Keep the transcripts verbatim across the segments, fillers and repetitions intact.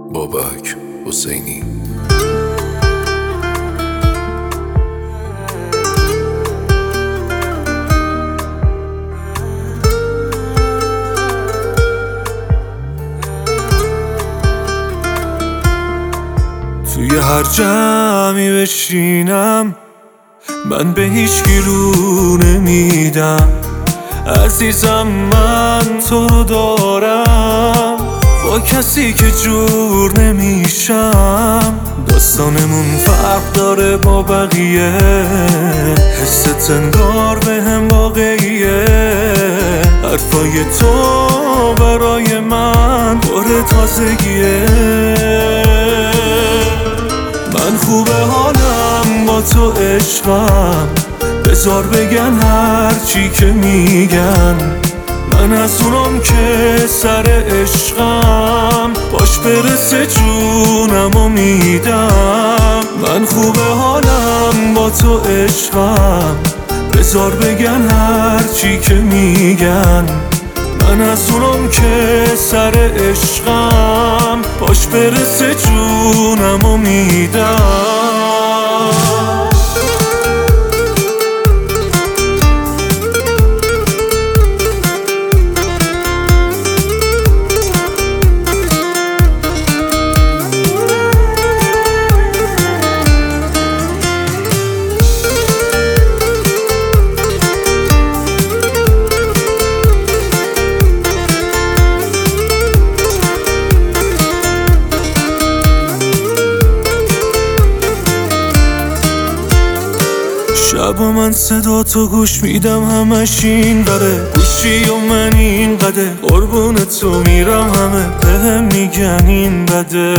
بابک حسینی. توی هر جمعی بشینم من به هیچ کی رو نمیدم. عزیزم من تو رو دارم، با کسی که جور نمیشم. داستانمون فرق داره با بقیه، حست انگار به هم واقعیه. حرفای تو برای من پر تازگیه. من خوبه حالم با تو عشقم، بذار بگن هرچی که میگن. من از اونم که سر عشقم، باش برسه جونم و میدم. من خوبه حالم با تو عشقم، بذار بگن هرچی که میگن. من از اونم که سر عشقم، باش برسه جونم و میدم. شب و من صدا تو گوش میدم، همش این بره گوشی و من این قده. قربون تو میرم، همه بهم میگن این بده.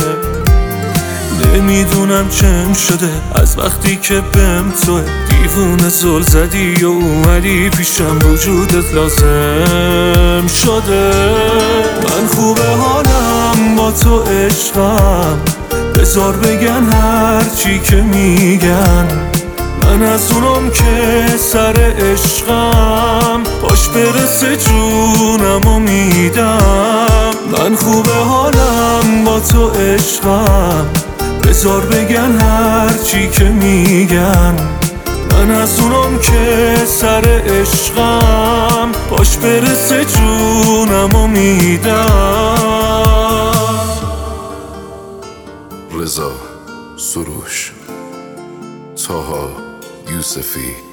نمیدونم چم شده از وقتی که بهم توه. دیوونه زل زدی و اومدی پیشم، وجودت لازم شده. من خوبه حالم با تو عشقم، بذار بگن هرچی که میگن. من از اونم که سر عشقم، باش برسه جونم و میدم. من خوبه حالم با تو عشقم، بذار بگن هرچی که میگن. من از اونم که سر عشقم، باش برسه جونم و میدم. رضا سروش، طاها یوسفی.